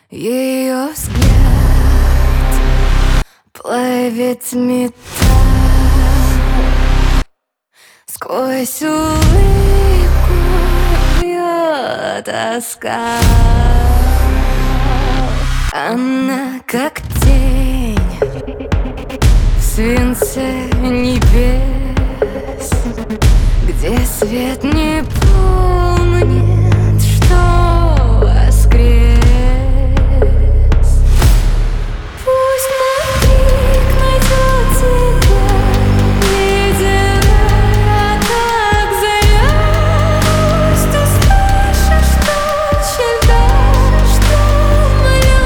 Ее взгляд плавит металл, сквозь улыбку бьет оскал. Она как тень в свинце небес, где свет не помнит, что воскрес. Пусть мой крик найдет тебя, ледяная так зовёт. Ты слышишь тучи льда, что мое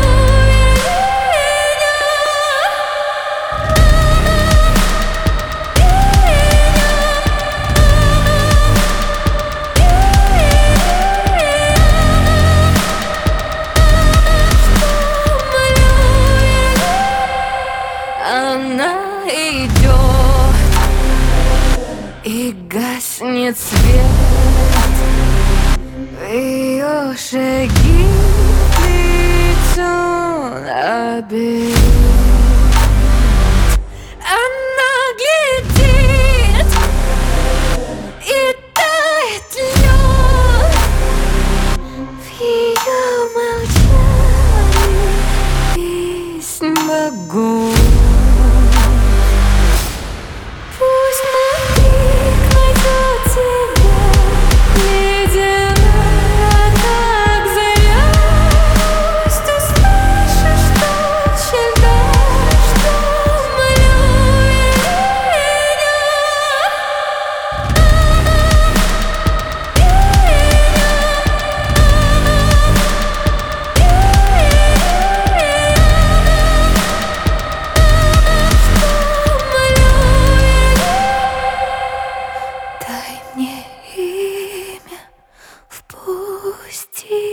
Она идет, и гаснет свет. В ее шаги лицо обед. Она глядит, и тает лед. В ее молчании песнь богов. Пусть мой крик найдет тебя, ледяная так зовёт. Ты слышишь тучи льда, что мое Дай мне имя, впусти.